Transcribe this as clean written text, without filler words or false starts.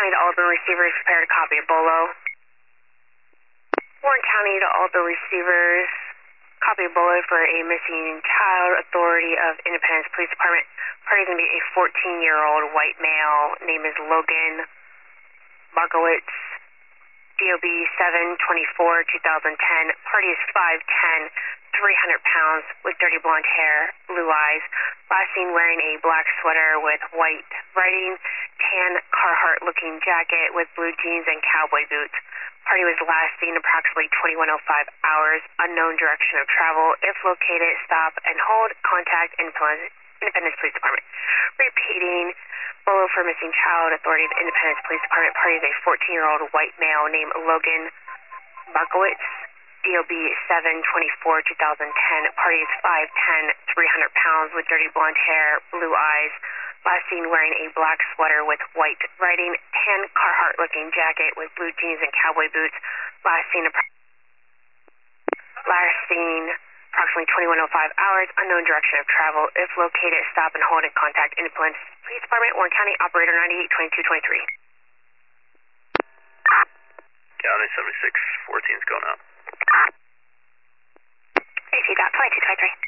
County to all the receivers, prepare to copy a Bolo. Warren County to all the receivers, copy a Bolo for a missing child, Authority of Independence Police Department. Party is going to be a 14-year-old white male. Name is Logan Markowitz. DOB 7/24/2010. Party is 5'10", 300 pounds, with dirty blonde hair, blue eyes. Last seen wearing a black sweater with white writing, tan Carhartt-looking jacket with blue jeans and cowboy boots. Party was last seen approximately 21:05 hours. Unknown direction of travel. If located, stop and hold. Contact Independence Police Department. Repeating. Bolo for missing child, Authority of Independence Police Department. Party is a 14-year-old white male named Logan Markowitz. DOB 7/24/2010. Party is 5'10", 300 pounds, with dirty blonde hair, blue eyes. Last seen wearing a black sweater with white writing, tan Carhartt-looking jacket with blue jeans and cowboy boots. Last seen approximately 21:05 hours. Unknown direction of travel. If located, stop and hold and contact Independence Police Department, Warren County, Operator 982223. County 7614's going out. AC.2223.